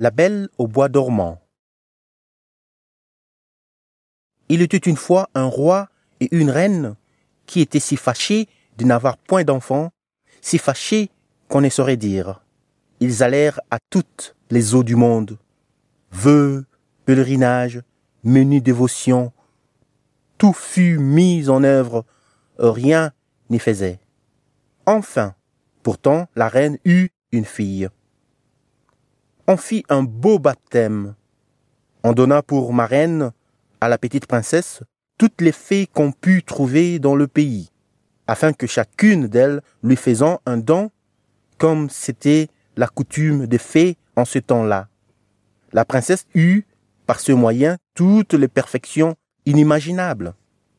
La Belle au bois dormant. Il était une fois un roi et une reine qui étaient si fâchés de n'avoir point d'enfants, si fâchés qu'on ne saurait dire. Ils allèrent à toutes les eaux du monde. Vœux, pèlerinages, menues dévotions, tout fut mis en œuvre, rien n'y faisait. Enfin, pourtant, la reine eut une fille. On fit un beau baptême. On donna pour marraine à la petite princesse toutes les fées qu'on put trouver dans le pays, afin que chacune d'elles lui faisant un don, comme c'était la coutume des fées en ce temps-là. La princesse eut, par ce moyen, toutes les perfections inimaginables.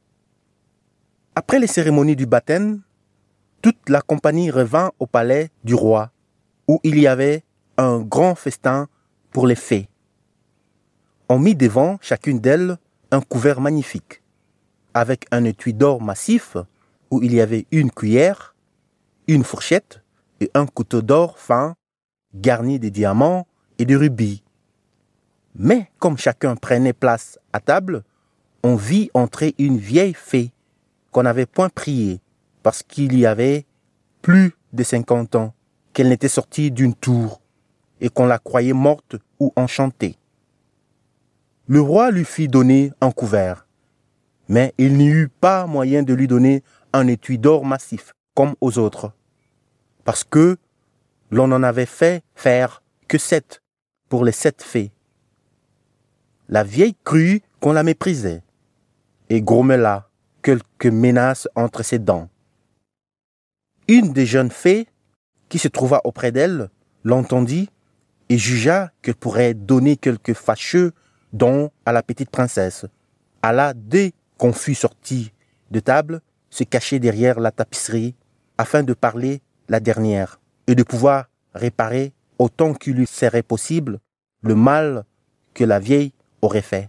Après les cérémonies du baptême, toute la compagnie revint au palais du roi, où il y avait un grand festin pour les fées. On mit devant chacune d'elles un couvert magnifique, avec un étui d'or massif où il y avait une cuillère, une fourchette et un couteau d'or fin, garni de diamants et de rubis. Mais comme chacun prenait place à table, on vit entrer une vieille fée qu'on n'avait point priée, parce qu'il y avait plus de 50 ans qu'elle n'était sortie d'une tour, et qu'on la croyait morte ou enchantée. Le roi lui fit donner un couvert, mais il n'y eut pas moyen de lui donner un étui d'or massif, comme aux autres, parce que l'on n'en avait fait faire que 7 pour les 7 fées. La vieille crut qu'on la méprisait, et grommela quelques menaces entre ses dents. Une des jeunes fées, qui se trouva auprès d'elle, l'entendit et jugea qu'elle pourrait donner quelque fâcheux don à la petite princesse. Alla, dès qu'on fut sorti de table, se cacher derrière la tapisserie, afin de parler la dernière, et de pouvoir réparer, autant qu'il lui serait possible, le mal que la vieille aurait fait.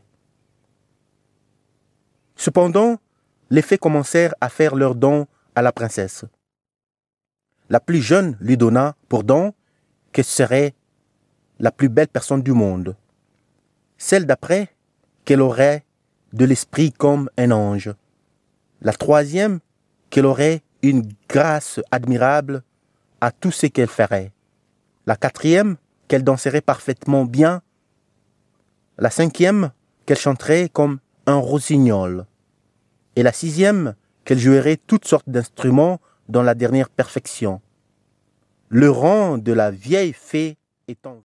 Cependant, les fées commencèrent à faire leurs dons à la princesse. La plus jeune lui donna pour don qu'elle serait la plus belle personne du monde. Celle d'après, qu'elle aurait de l'esprit comme un ange. La troisième, qu'elle aurait une grâce admirable à tout ce qu'elle ferait. La quatrième, qu'elle danserait parfaitement bien. La cinquième, qu'elle chanterait comme un rossignol. Et la sixième, qu'elle jouerait toutes sortes d'instruments dans la dernière perfection. Le rang de la vieille fée étant